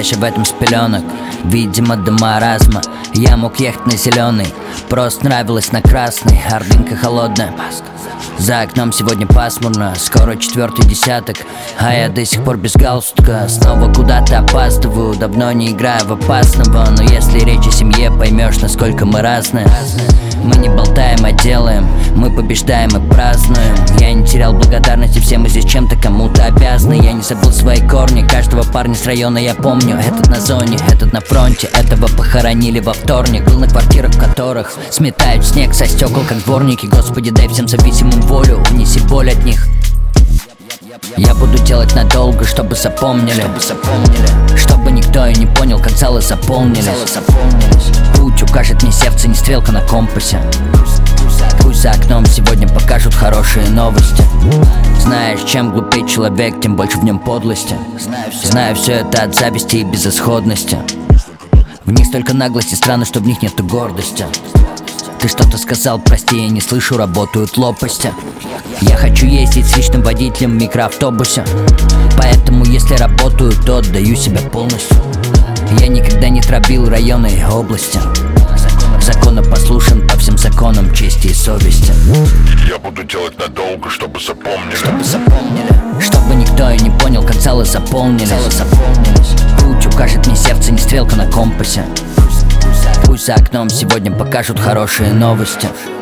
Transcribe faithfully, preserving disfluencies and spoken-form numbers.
раньше в этом с пеленок. Видимо, до маразма я мог ехать на зеленый, просто нравилось на красный. Ордынка холодная, за окном сегодня пасмурно, скоро четвертый десяток, а я до сих пор без галстука. Снова куда-то опаздываю, давно не играю в опасного. Но если речь о семье, поймешь, насколько мы разные. Мы не болтаем, а делаем, мы побеждаем и празднуем. Я не терял благодарности, все мы здесь чем-то кому-то обязаны. Я не забыл свои корни, каждого парня с района я помню. Этот на зоне, этот на фронте, этого похоронили во вторник. Был на квартирах, в которых сметают снег со стекол, как дворники. Господи, дай всем зависимым волю, унеси боль от них. Я буду делать надолго, чтобы запомнили, чтобы, запомнили. Чтобы никто и не понял, как залы заполнились. Залы заполнились. Путь укажет мне сердце, не стрелка на компасе. Пусть за окном сегодня покажут хорошие новости. Знаешь, чем глупее человек, тем больше в нем подлости. Знаю все это от зависти и безысходности. В них столько наглости, странно, что в них нету гордости. Ты что-то сказал, прости, я не слышу, работают лопасти. Я хочу ездить с личным водителем в микроавтобусе, поэтому если работаю, то отдаю себя полностью. Я никогда не травил районы и области. Законопослушен по всем законам чести и совести. Я буду делать надолго, чтобы запомнили. Чтобы запомнили. Чтобы никто и не понял, как залы заполнились. Залы заполнились. Путь укажет мне сердце, не стрелка на компасе. Пусть за окном сегодня покажут хорошие новости.